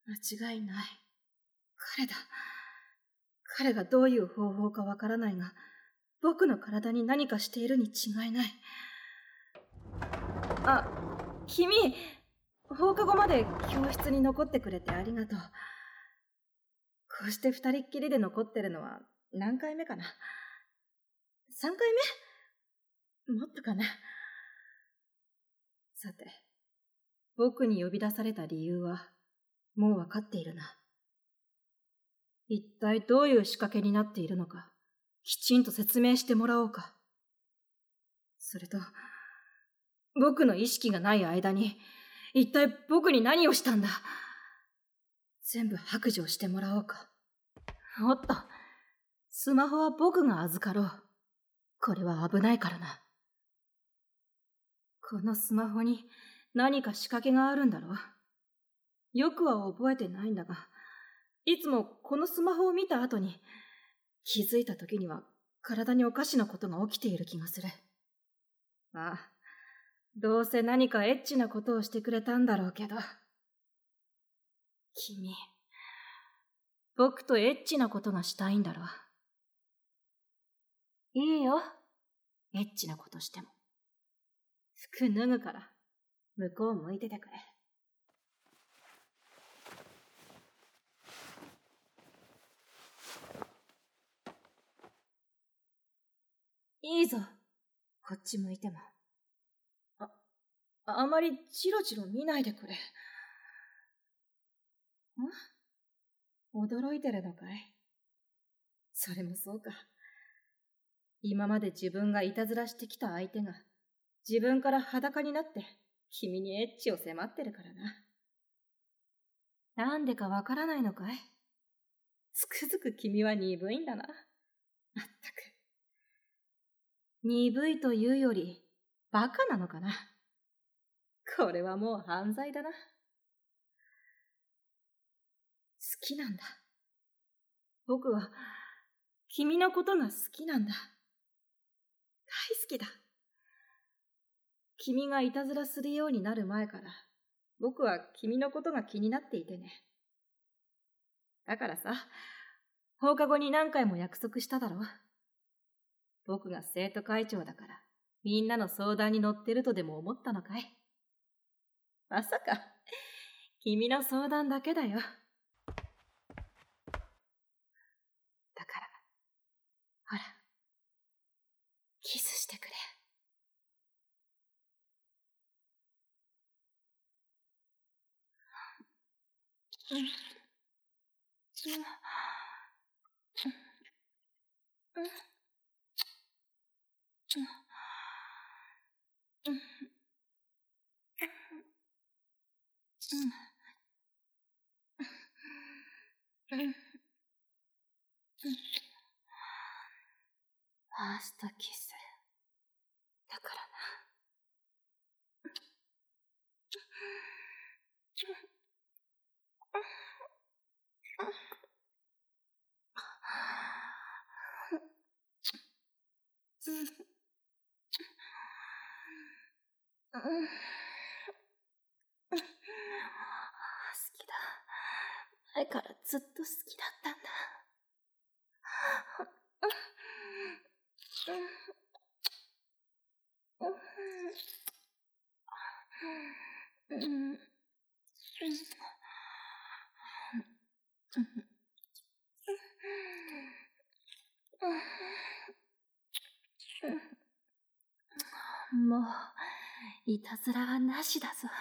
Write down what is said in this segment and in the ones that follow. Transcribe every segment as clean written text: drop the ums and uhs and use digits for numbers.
間違いない。彼だ。彼がどういう方法かわからないが、僕の体に何かしているに違いない。あ、君、放課後まで教室に残ってくれてありがとう。こうして二人っきりで残ってるのは何回目かな。3回目？もっとかな。さて、僕に呼び出された理由はもうわかっているな。一体どういう仕掛けになっているのか、きちんと説明してもらおうか。それと、僕の意識がない間に、一体僕に何をしたんだ。全部白状してもらおうか。おっと、スマホは僕が預かろう。これは危ないからな。このスマホに何か仕掛けがあるんだろう。よくは覚えてないんだが、いつもこのスマホを見た後に、気づいた時には体におかしなことが起きている気がする。まあ、どうせ何かエッチなことをしてくれたんだろうけど。君、僕とエッチなことがしたいんだろう。いいよ、エッチなことしても。服脱ぐから、向こう向いててくれ。いいぞ、こっち向いても。あまりチロチロ見ないでくれ。驚いてるのかい？それもそうか。今まで自分がいたずらしてきた相手が、自分から裸になって、君にエッチを迫ってるからな。なんでかわからないのかい？つくづく君は鈍いんだな。まったく。鈍いというより、バカなのかな。これはもう犯罪だな。好きなんだ。僕は、君のことが好きなんだ。大好きだ。君がいたずらするようになる前から、僕は君のことが気になっていてね。だからさ、放課後に何回も約束しただろ。僕が生徒会長だから、みんなの相談に乗ってるとでも思ったのかい？まさか、君の相談だけだよ。だから、ほら、キスしてくれ。ファーストキスだからな。好きだ。前からずっと好きだったんだ。もう、いたずらはなしだぞ。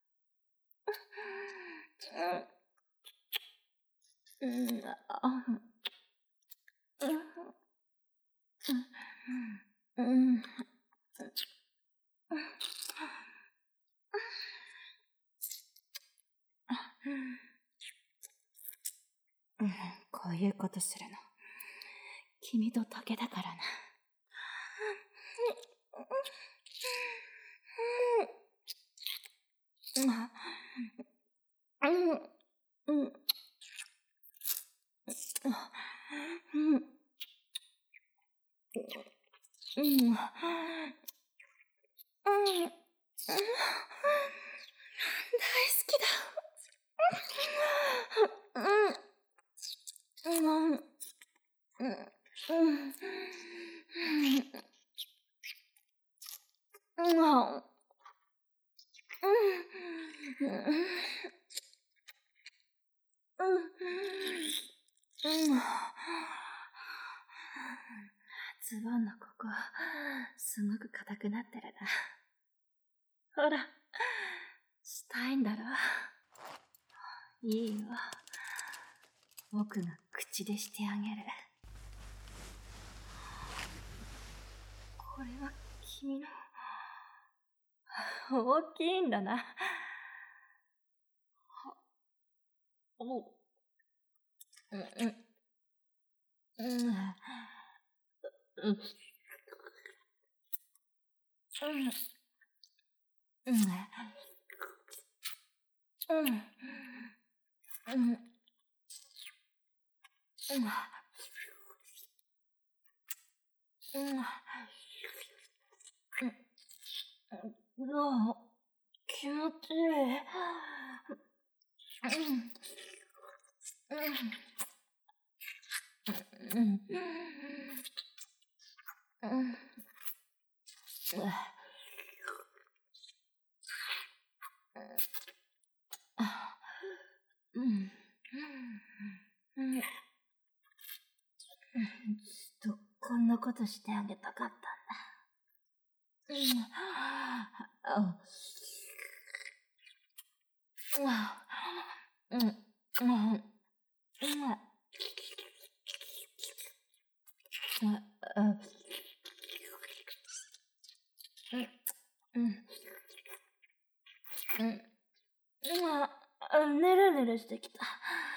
こういうことするの、君とだけだからな。大好きだ。 ズボンのここ、すごく硬くなってるな。ほら、したいんだろ。いいよ。僕が口でしてあげる。これは君の、大きいんだな。気持ちいい。ずっとこんなことしてあげたかったんだ。ねるねるしてきた。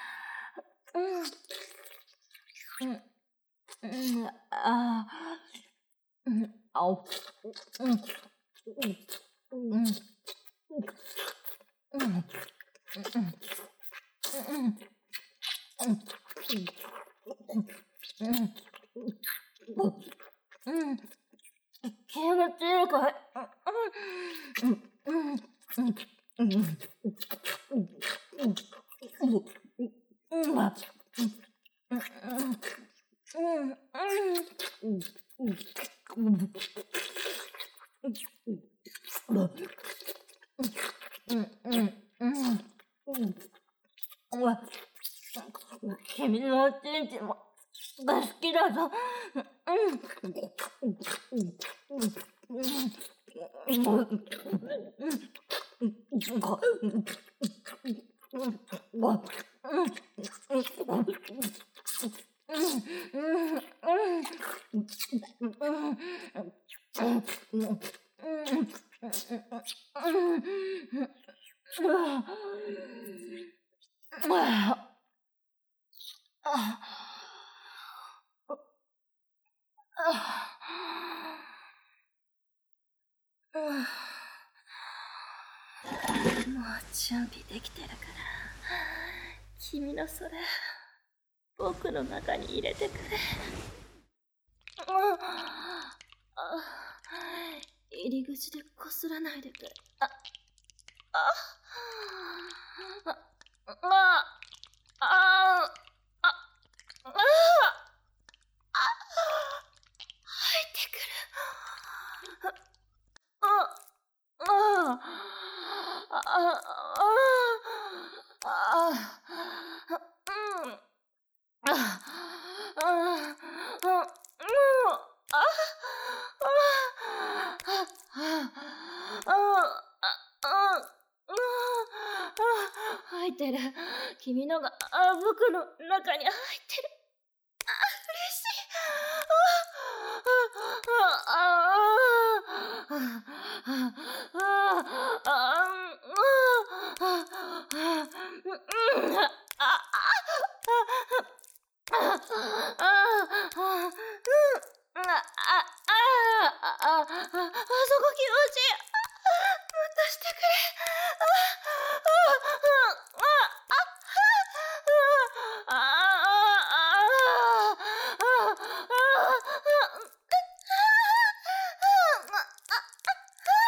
気持ちいいかい？君のおちんちんもが好きだぞ。もう準備できてるから、君のそれ、僕の中に入れてくれ。入り口でこすらないでくれ。入ってくる。入ってる。君のが僕の中に入ってる。嬉しい。そこ気持ちいい。もっとしてくれ。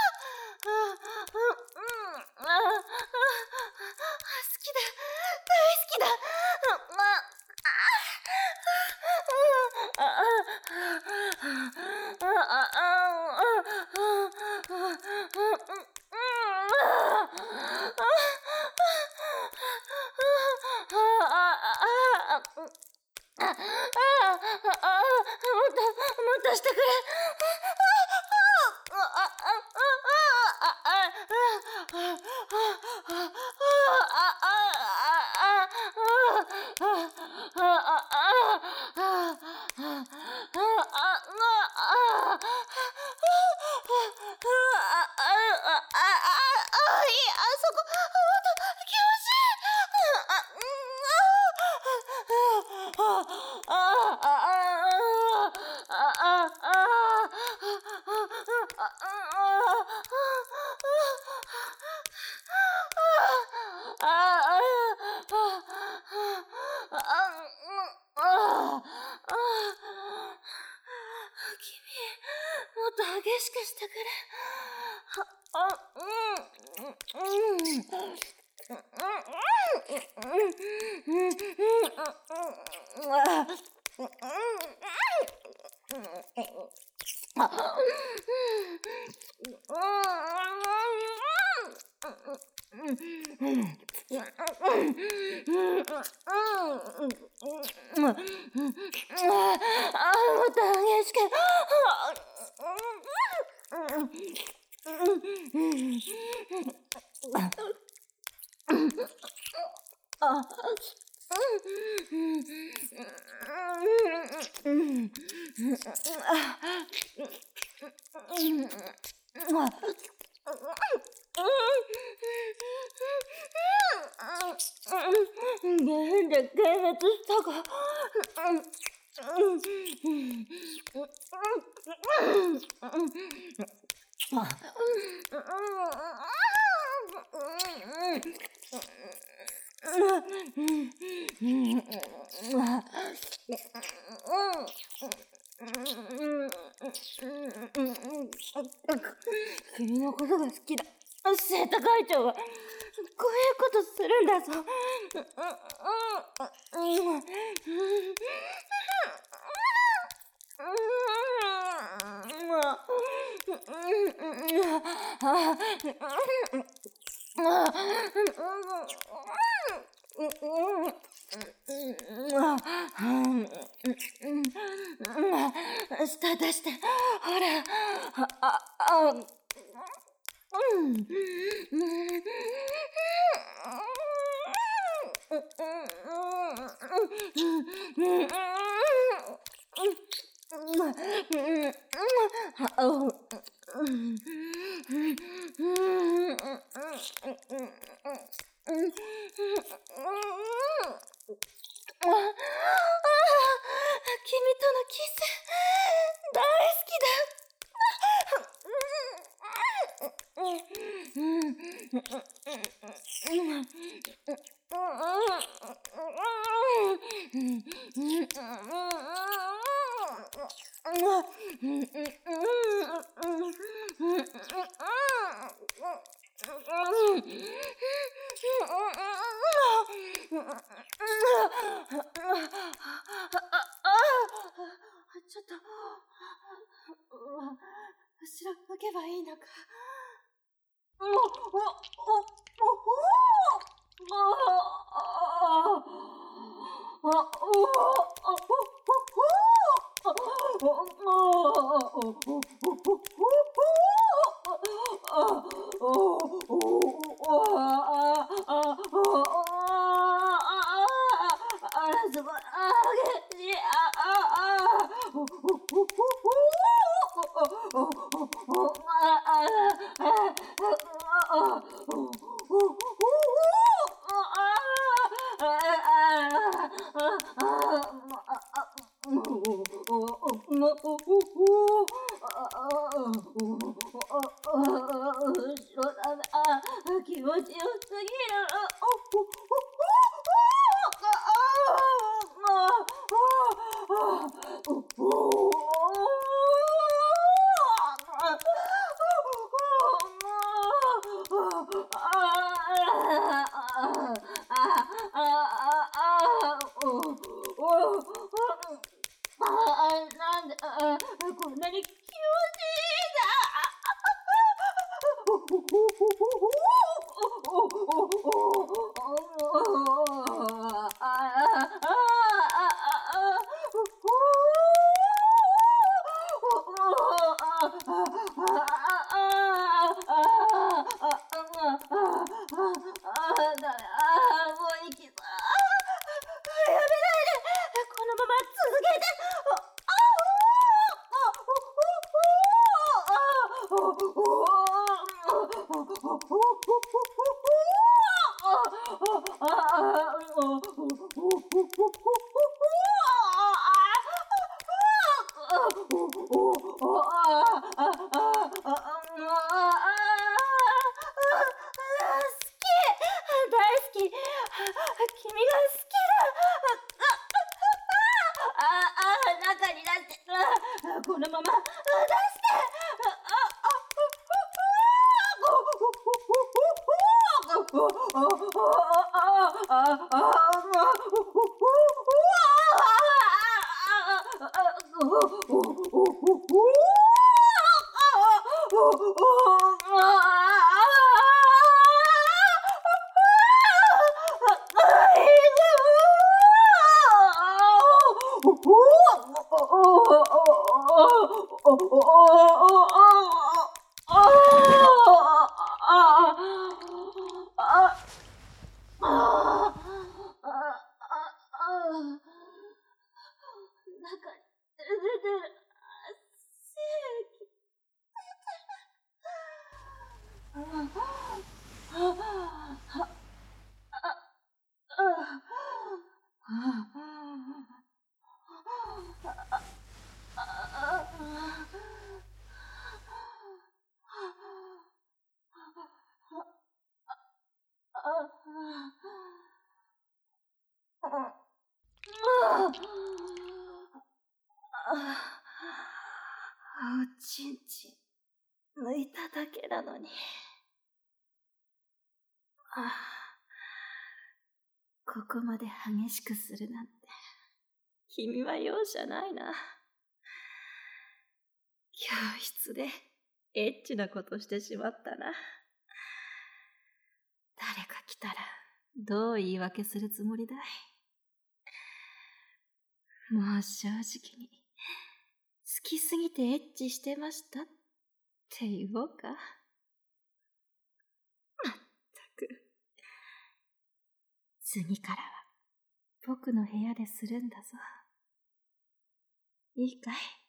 好きだ。大しくしてくれ。もっと激しく。なんで幻滅したか。君のことが好きだ。生徒会長はこういうことするんだぞ。舌出して、ほら。君とのキス、大好きだ。ちょっと、後ろ向けばいいのか。すごい。気持ちよすぎる。なんでこんなに気持ちいいんだ。もう息がやめないで。このまま続けて。中になって、このまま出して。 おちんちん抜いただけなのに。ここまで激しくするなんて、君は容赦ないな。教室でエッチなことしてしまったな。誰か来たらどう言い訳するつもりだい？もう正直に好きすぎてエッチしてましたって言おうか。まったく。次からは僕の部屋でするんだぞ。いいかい？